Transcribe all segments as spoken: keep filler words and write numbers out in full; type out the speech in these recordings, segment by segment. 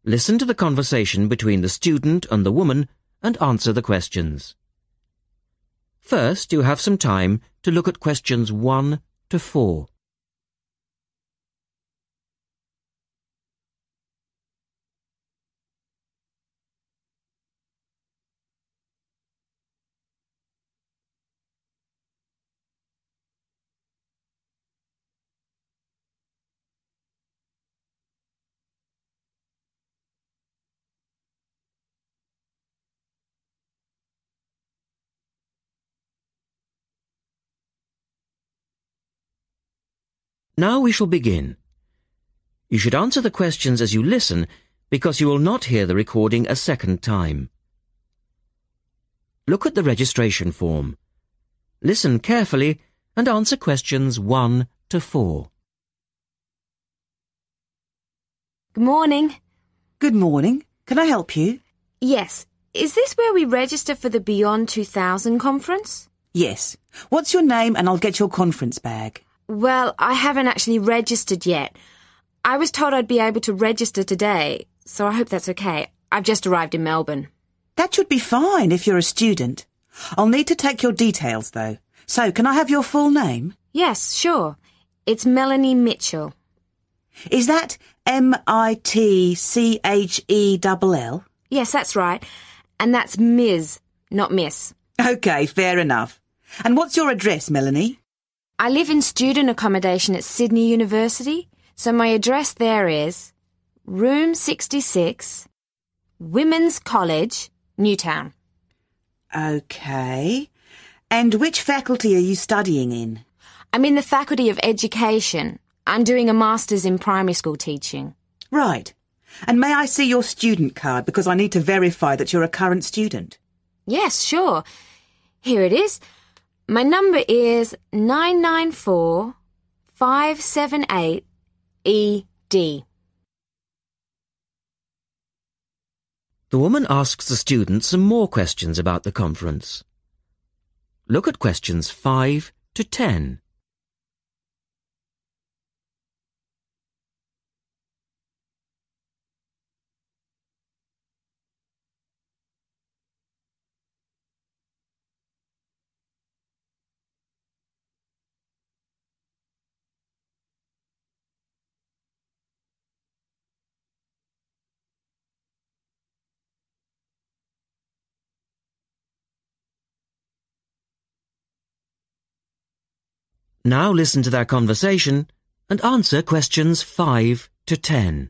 Listen to the conversation between the student and the woman and answer the questions. First, you have some time to look at questions one to four. Now we shall begin. You should answer the questions as you listen because you will not hear the recording a second time. Look at the registration form. Listen carefully and answer questions one to four. Good morning. Good morning. Can I help you? Yes. Is this where we register for the Beyond two thousand conference? Yes. What's your name and I'll get your conference bag. Well, I haven't actually registered yet. I was told I'd be able to register today, so I hope that's okay. I've just arrived in Melbourne. That should be fine if you're a student. I'll need to take your details, though. So, can I have your full name? Yes, sure. It's Melanie Mitchell. Is that M I T C H E L L? Yes, that's right. And that's Miz, not Miss. OK, fair enough. And what's your address, Melanie? I live in student accommodation at Sydney University, so my address there is Room sixty-six, Women's College, Newtown. OK. And which faculty are you studying in? I'm in the Faculty of Education. I'm doing a Master's in Primary School Teaching. Right. And may I see your student card because I need to verify that you're a current student? Yes, sure. Here it is. My number is nine nine four five seven eight E D. The woman asks the student some more questions about the conference. Look at questions five to ten. Now listen to their conversation and answer questions five to ten.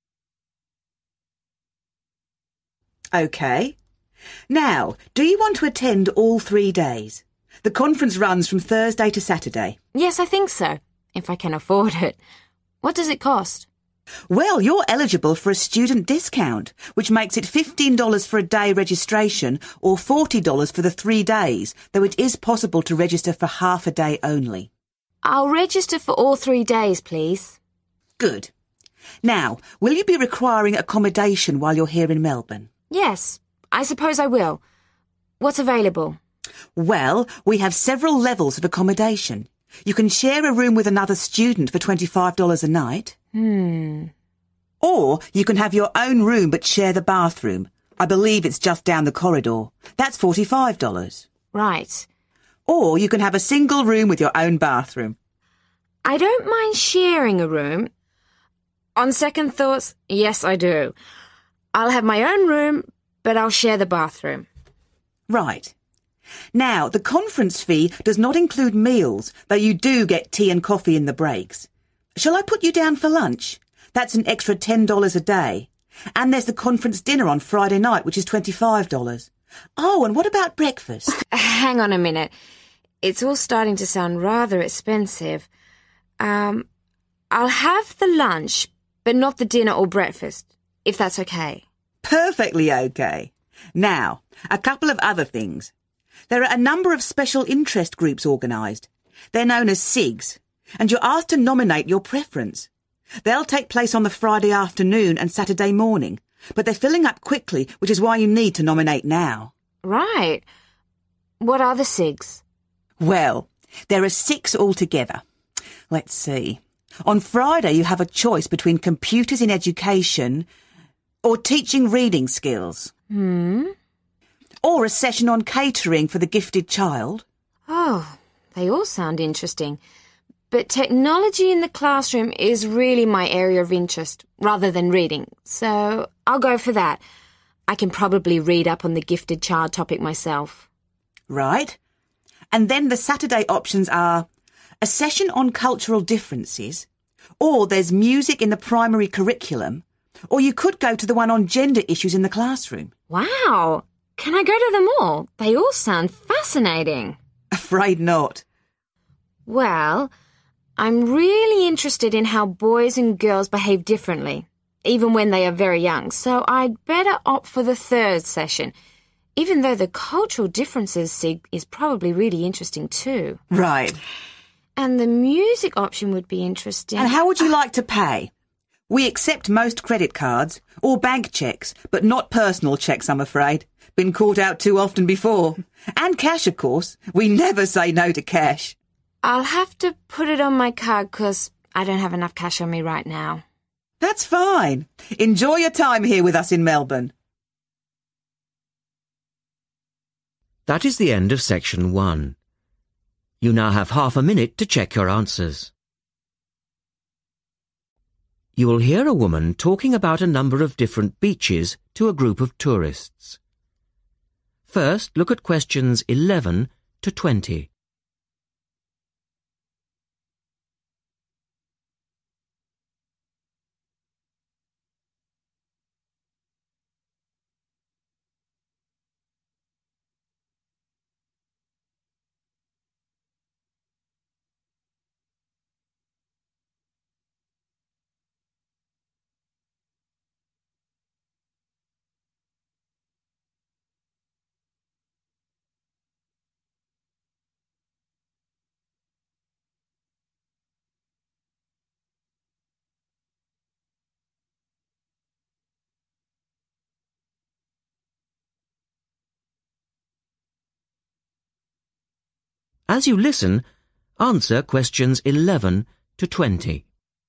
OK. Now, do you want to attend all three days? The conference runs from Thursday to Saturday. Yes, I think so, if I can afford it. What does it cost? Well, you're eligible for a student discount, which makes it fifteen dollars for a day registration or forty dollars for the three days, though it is possible to register for half a day only. I'll register for all three days, please. Good. Now, will you be requiring accommodation while you're here in Melbourne? Yes, I suppose I will. What's available? Well, we have several levels of accommodation. You can share a room with another student for twenty-five dollars a night. Hmm. Or you can have your own room but share the bathroom. I believe it's just down the corridor. That's forty-five dollars. Right. Or you can have a single room with your own bathroom. I don't mind sharing a room. On second thoughts, yes, I do. I'll have my own room, but I'll share the bathroom. Right. Now, the conference fee does not include meals, though you do get tea and coffee in the breaks. Shall I put you down for lunch? That's an extra ten dollars a day. And there's the conference dinner on Friday night, which is twenty-five dollars. Oh, and what about breakfast? Hang on a minute. It's all starting to sound rather expensive. Um, I'll have the lunch, but not the dinner or breakfast, if that's okay. Perfectly okay. Now, a couple of other things. There are a number of special interest groups organised. They're known as S I Gs, and you're asked to nominate your preference. They'll take place on the Friday afternoon and Saturday morning, but they're filling up quickly, which is why you need to nominate now. Right. What are the S I Gs? Well, there are six altogether. Let's see. On Friday, you have a choice between computers in education, Or teaching reading skills. Hmm? Or a session on catering for the gifted child. Oh, they all sound interesting. But technology in the classroom is really my area of interest, rather than reading. So I'll go for that. I can probably read up on the gifted child topic myself. Right. And then the Saturday options are a session on cultural differences, or there's music in the primary curriculum, or you could go to the one on gender issues in the classroom. Wow! Can I go to them all? They all sound fascinating. Afraid not. Well, I'm really interested in how boys and girls behave differently, even when they are very young, so I'd better opt for the third session, even though the cultural differences sig is probably really interesting too. Right. And the music option would be interesting. And how would you like to pay? We accept most credit cards or bank cheques, but not personal cheques, I'm afraid. Been caught out too often before. And cash, of course. We never say no to cash. I'll have to put it on my card because I don't have enough cash on me right now. That's fine. Enjoy your time here with us in Melbourne. That is the end of section one. You now have half a minute to check your answers. You will hear a woman talking about a number of different beaches to a group of tourists. First, look at questions eleven to twenty. As you listen, answer questions eleven to twenty.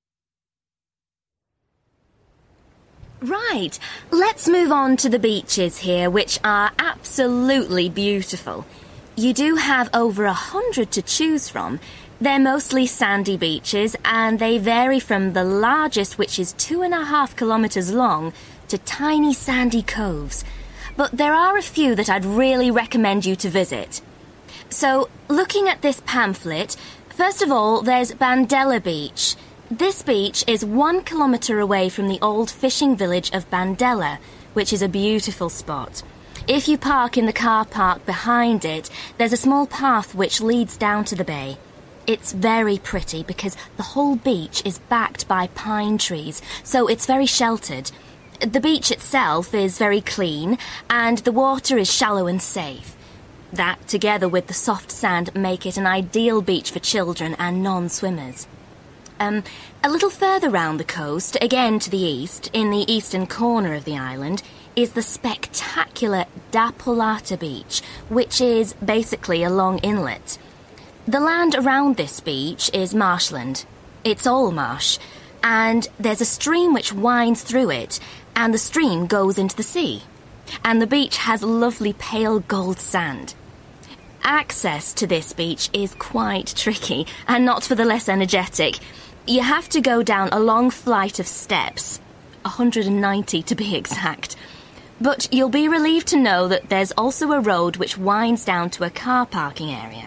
Right, let's move on to the beaches here, which are absolutely beautiful. You do have over a hundred to choose from. They're mostly sandy beaches, and they vary from the largest, which is two and a half kilometres long, to tiny sandy coves. But there are a few that I'd really recommend you to visit. So, looking at this pamphlet, first of all, there's Bandella Beach. This beach is one kilometre away from the old fishing village of Bandella, which is a beautiful spot. If you park in the car park behind it, there's a small path which leads down to the bay. It's very pretty because the whole beach is backed by pine trees, so it's very sheltered. The beach itself is very clean, and the water is shallow and safe. That, together with the soft sand, make it an ideal beach for children and non-swimmers. Um, a little further round the coast, again to the east, in the eastern corner of the island, is the spectacular Dapolata Beach, which is basically a long inlet. The land around this beach is marshland. It's all marsh, and there's a stream which winds through it, and the stream goes into the sea. And the beach has lovely pale gold sand. Access to this beach is quite tricky, and not for the less energetic. You have to go down a long flight of steps, one hundred ninety to be exact. But you'll be relieved to know that there's also a road which winds down to a car parking area.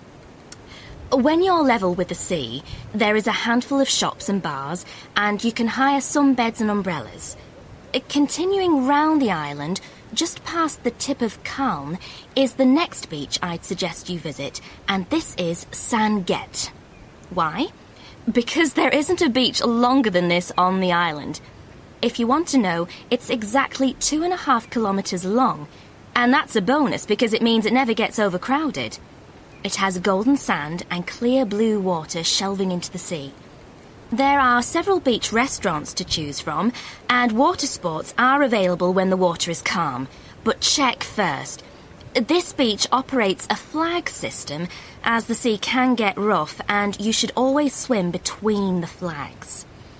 When you're level with the sea, there is a handful of shops and bars, and you can hire some beds and umbrellas. Continuing round the island, just past the tip of Calne, is the next beach I'd suggest you visit, and this is Sanget. Why? Because there isn't a beach longer than this on the island. If you want to know, it's exactly two and a half kilometres long, and that's a bonus because it means it never gets overcrowded. It has golden sand and clear blue water shelving into the sea. There are several beach restaurants to choose from, and water sports are available when the water is calm. But check first. This beach operates a flag system, as the sea can get rough, and you should always swim between the flags.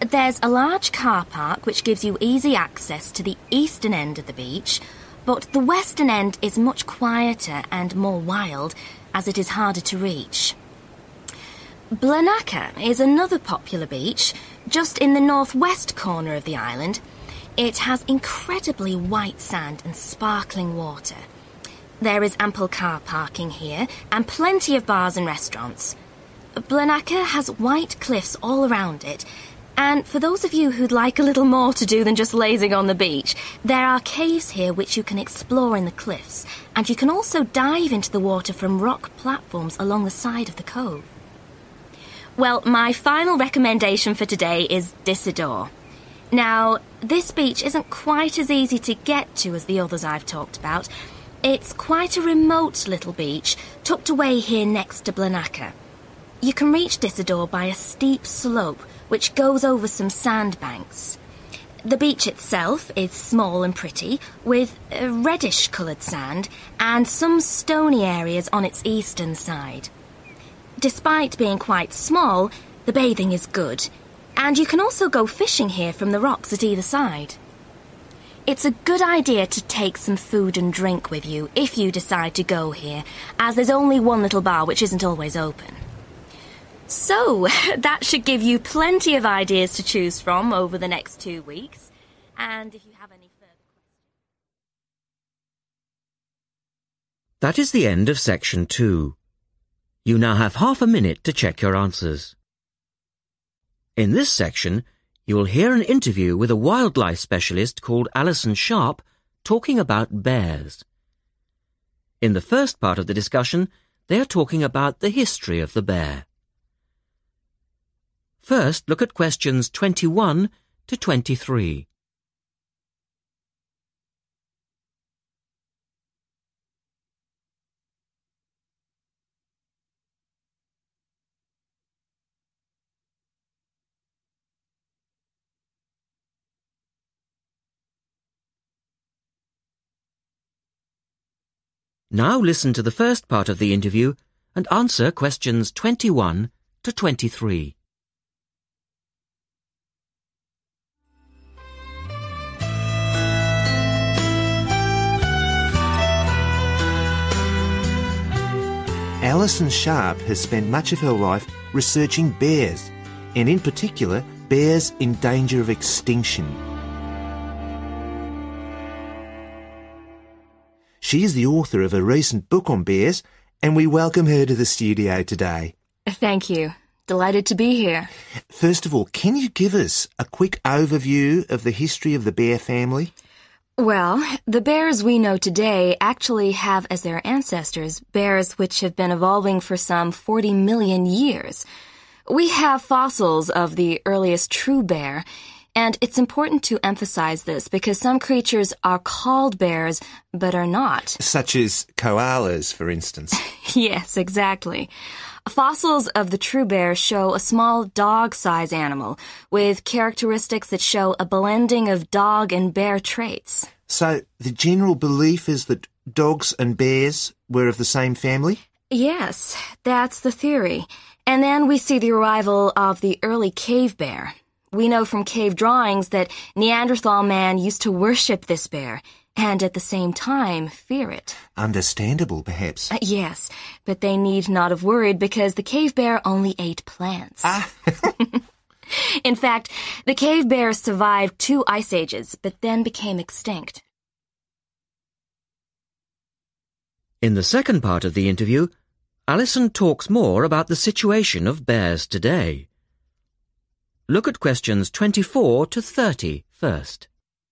There's a large car park which gives you easy access to the eastern end of the beach, but the western end is much quieter and more wild, as it is harder to reach. Blanaka is another popular beach, just in the northwest corner of the island. It has incredibly white sand and sparkling water. There is ample car parking here, and plenty of bars and restaurants. Blanaka has white cliffs all around it, and for those of you who'd like a little more to do than just lazing on the beach, there are caves here which you can explore in the cliffs, and you can also dive into the water from rock platforms along the side of the cove. Well, my final recommendation for today is Disador. Now, this beach isn't quite as easy to get to as the others I've talked about. It's quite a remote little beach, tucked away here next to Blanaka. You can reach Disador by a steep slope which goes over some sandbanks. The beach itself is small and pretty, with reddish-coloured sand and some stony areas on its eastern side. Despite being quite small, the bathing is good, and you can also go fishing here from the rocks at either side. It's a good idea to take some food and drink with you if you decide to go here, as there's only one little bar which isn't always open. So, that should give you plenty of ideas to choose from over the next two weeks. And if you have any further questions... That is the end of section two. You now have half a minute to check your answers. In this section, you will hear an interview with a wildlife specialist called Alison Sharp talking about bears. In the first part of the discussion, they are talking about the history of the bear. First, look at questions twenty-one to twenty-three. Now listen to the first part of the interview and answer questions twenty-one to twenty-three. Alison Sharp has spent much of her life researching bears, and in particular, bears in danger of extinction. She is the author of a recent book on bears, and we welcome her to the studio today. Thank you. Delighted to be here. First of all, can you give us a quick overview of the history of the bear family? Well, the bears we know today actually have as their ancestors bears which have been evolving for some forty million years. We have fossils of the earliest true bear, and it's important to emphasize this because some creatures are called bears but are not. Such as koalas, for instance. Yes, exactly. Fossils of the true bear show a small dog-size animal with characteristics that show a blending of dog and bear traits. So the general belief is that dogs and bears were of the same family? Yes, that's the theory. And then we see the arrival of the early cave bear. We know from cave drawings that Neanderthal man used to worship this bear, and at the same time fear it. Understandable, perhaps. Uh, yes, but they need not have worried because the cave bear only ate plants. Ah. In fact, the cave bear survived two ice ages, but then became extinct. In the second part of the interview, Alison talks more about the situation of bears today. Look at questions twenty-four to thirty first.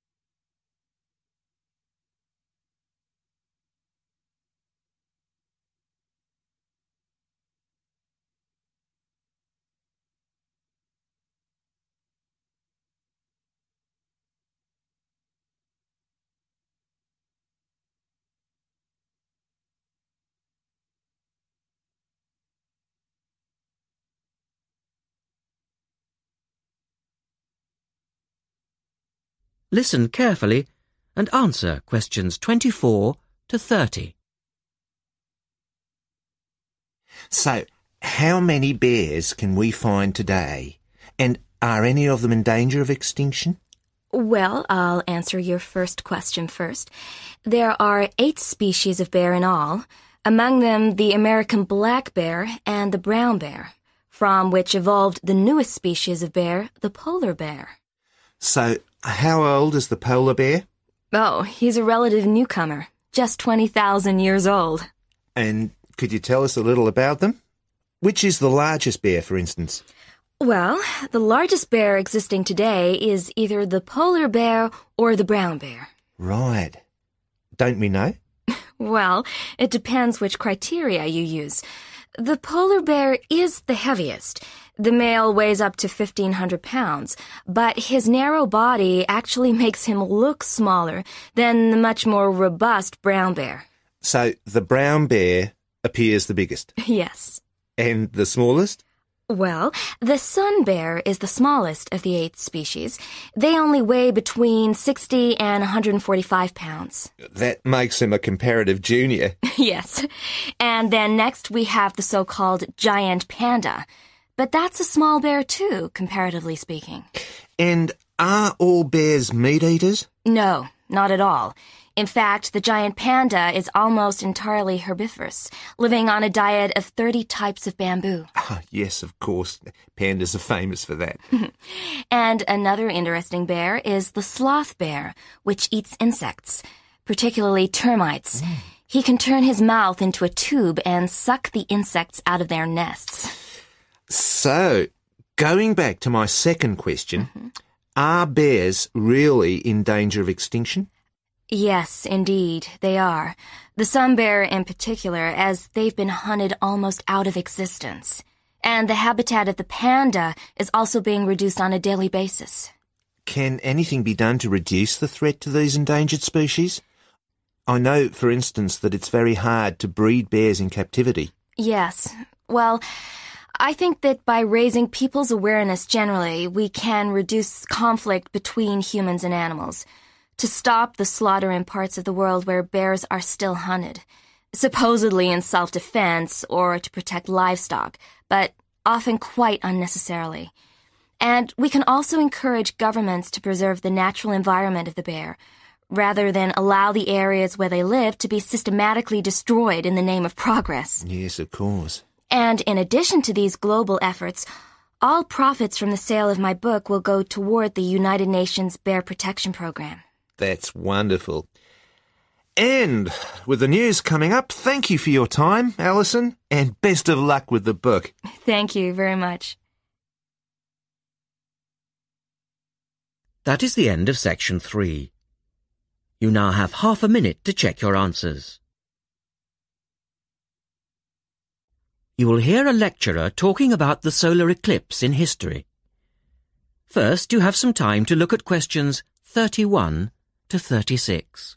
Listen carefully and answer questions twenty-four to thirty. So, how many bears can we find today? And Are any of them in danger of extinction? Well, I'll answer your first question first. There are eight species of bear in all, among them the American black bear and the brown bear, from which evolved the newest species of bear, the polar bear. So, how old is the polar bear? Oh, he's a relative newcomer, just twenty thousand years old. And could you tell us a little about them? Which is the largest bear, for instance? Well, the largest bear existing today is either the polar bear or the brown bear. Right. Don't we know? Well, it depends which criteria you use. The polar bear is the heaviest. The male weighs up to fifteen hundred pounds, but his narrow body actually makes him look smaller than the much more robust brown bear. So the brown bear appears the biggest? Yes. And the smallest? Well, the sun bear is the smallest of the eight species. They only weigh between sixty and one hundred forty-five pounds. That makes him a comparative junior. Yes. And then next we have the so-called giant panda. But that's a small bear too, comparatively speaking. And are all bears meat eaters? No, not at all. In fact, the giant panda is almost entirely herbivorous, living on a diet of thirty types of bamboo. Oh, yes, of course. Pandas are famous for that. And another interesting bear is the sloth bear, which eats insects, particularly termites. Mm. He can turn his mouth into a tube and suck the insects out of their nests. So, going back to my second question, mm-hmm. Are bears really in danger of extinction? Yes, indeed, they are. The sun bear in particular, as they've been hunted almost out of existence. And the habitat of the panda is also being reduced on a daily basis. Can anything be done to reduce the threat to these endangered species? I know, for instance, that it's very hard to breed bears in captivity. Yes. Well, I think that by raising people's awareness generally, we can reduce conflict between humans and animals, to stop the slaughter in parts of the world where bears are still hunted, supposedly in self-defense or to protect livestock, but often quite unnecessarily. And we can also encourage governments to preserve the natural environment of the bear, rather than allow the areas where they live to be systematically destroyed in the name of progress. Yes, of course. And in addition to these global efforts, all profits from the sale of my book will go toward the United Nations Bear Protection Program. That's wonderful. And with the news coming up, thank you for your time, Alison, and best of luck with the book. Thank you very much. That is the end of section three. You now have half a minute to check your answers. You will hear a lecturer talking about the solar eclipse in history. First, you have some time to look at questions thirty-one to thirty-six.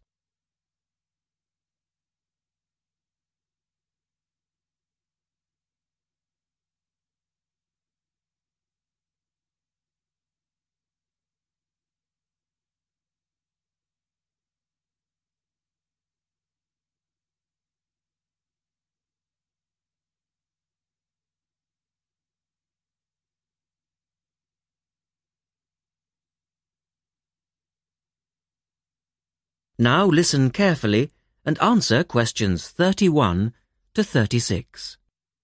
Now listen carefully and answer questions thirty-one to thirty-six.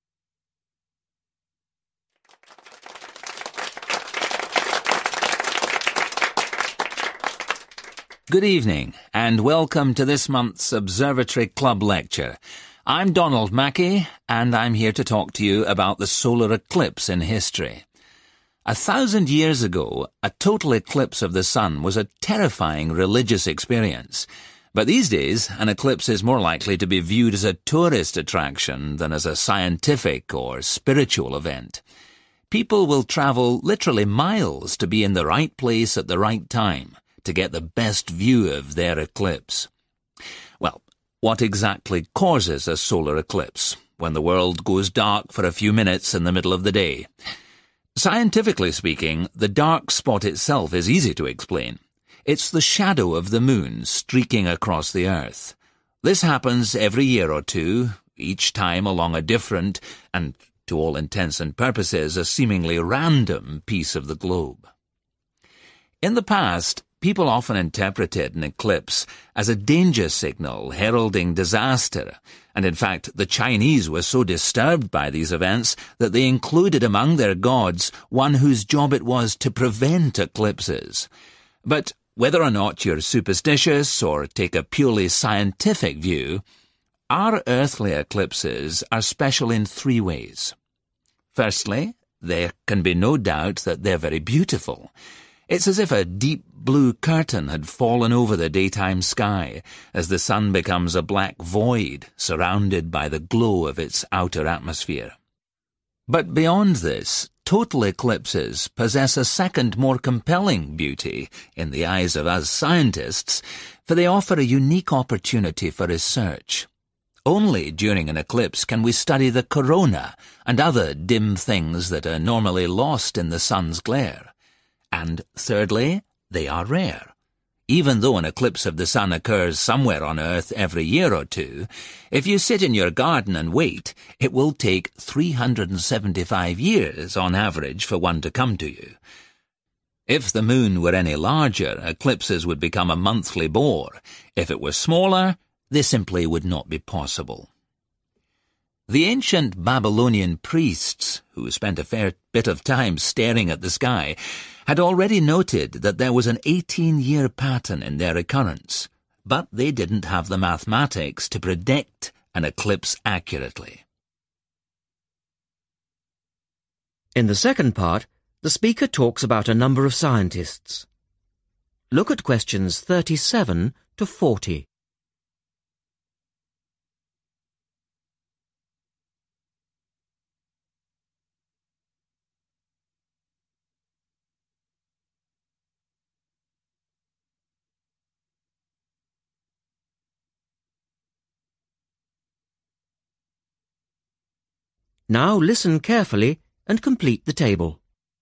Good evening, and welcome to this month's Observatory Club lecture. I'm Donald Mackey, and I'm here to talk to you about the solar eclipse in history. A thousand years ago, a total eclipse of the sun was a terrifying religious experience. But these days, an eclipse is more likely to be viewed as a tourist attraction than as a scientific or spiritual event. People will travel literally miles to be in the right place at the right time to get the best view of their eclipse. Well, what exactly causes a solar eclipse when the world goes dark for a few minutes in the middle of the day? Scientifically speaking, the dark spot itself is easy to explain. It's the shadow of the moon streaking across the Earth. This happens every year or two, each time along a different, and to all intents and purposes a seemingly random piece of the globe. In the past, people often interpreted an eclipse as a danger signal heralding disaster, and in fact the Chinese were so disturbed by these events that they included among their gods one whose job it was to prevent eclipses. But whether or not you're superstitious or take a purely scientific view, our earthly eclipses are special in three ways. Firstly, there can be no doubt that they're very beautiful. It's as if a deep blue curtain had fallen over the daytime sky as the sun becomes a black void surrounded by the glow of its outer atmosphere. But beyond this, total eclipses possess a second, more compelling beauty in the eyes of us scientists, for they offer a unique opportunity for research. Only during an eclipse can we study the corona and other dim things that are normally lost in the sun's glare. And thirdly, they are rare. Even though an eclipse of the sun occurs somewhere on Earth every year or two, if you sit in your garden and wait, it will take three hundred seventy-five years on average for one to come to you. If the moon were any larger, eclipses would become a monthly bore. If it were smaller, they simply would not be possible. The ancient Babylonian priests, who spent a fair bit of time staring at the sky, had already noted that there was an eighteen-year pattern in their occurrence, but they didn't have the mathematics to predict an eclipse accurately. In the second part, the speaker talks about a number of scientists. Look at questions thirty-seven to forty. Now listen carefully and complete the table.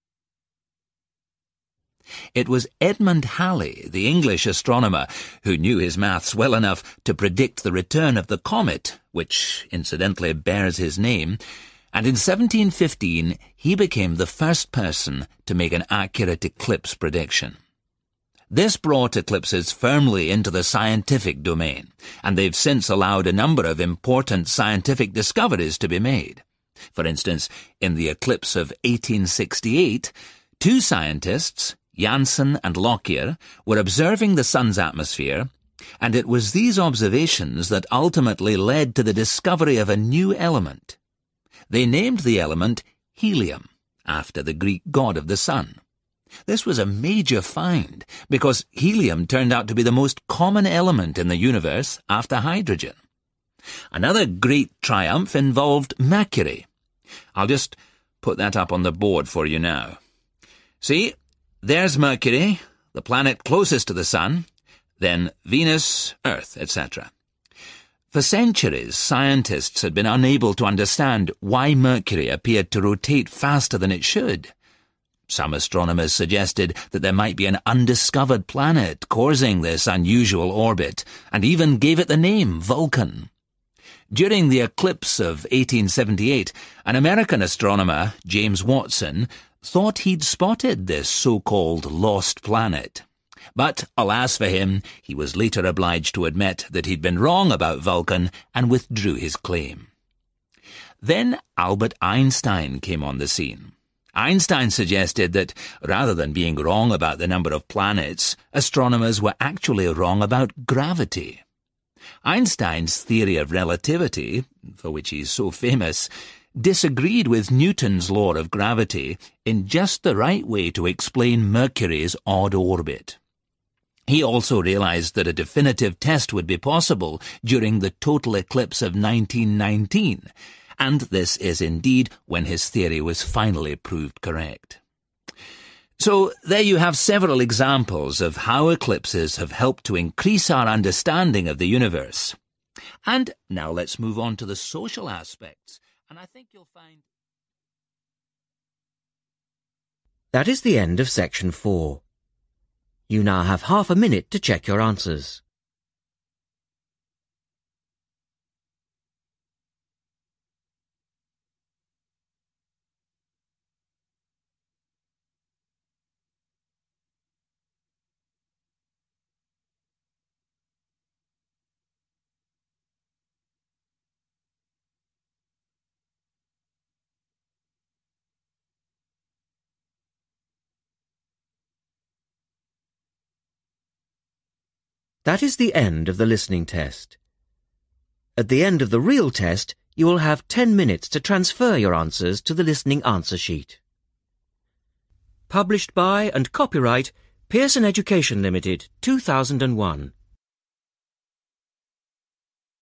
It was Edmund Halley, the English astronomer, who knew his maths well enough to predict the return of the comet, which incidentally bears his name, and in seventeen fifteen he became the first person to make an accurate eclipse prediction. This brought eclipses firmly into the scientific domain, and they've since allowed a number of important scientific discoveries to be made. For instance, in the eclipse of eighteen sixty-eight, two scientists, Janssen and Lockyer, were observing the sun's atmosphere, and it was these observations that ultimately led to the discovery of a new element. They named the element helium, after the Greek god of the sun. This was a major find, because helium turned out to be the most common element in the universe after hydrogen. Another great triumph involved Mercury. I'll just put that up on the board for you now. See, there's Mercury, the planet closest to the sun, then Venus, Earth, et cetera. For centuries, scientists had been unable to understand why Mercury appeared to rotate faster than it should. Some astronomers suggested that there might be an undiscovered planet causing this unusual orbit, and even gave it the name Vulcan. During the eclipse of eighteen seventy-eight, an American astronomer, James Watson, thought he'd spotted this so-called lost planet. But, alas for him, he was later obliged to admit that he'd been wrong about Vulcan and withdrew his claim. Then Albert Einstein came on the scene. Einstein suggested that, rather than being wrong about the number of planets, astronomers were actually wrong about gravity. Einstein's theory of relativity, for which he's so famous, disagreed with Newton's law of gravity in just the right way to explain Mercury's odd orbit. He also realized that a definitive test would be possible during the total eclipse of nineteen nineteen, and this is indeed when his theory was finally proved correct. So there you have several examples of how eclipses have helped to increase our understanding of the universe. And now let's move on to the social aspects, and I think you'll find... That is the end of section four. You now have half a minute to check your answers. That is the end of the listening test. At the end of the real test, you will have ten minutes to transfer your answers to the listening answer sheet. Published by and copyright Pearson Education Limited, two thousand one.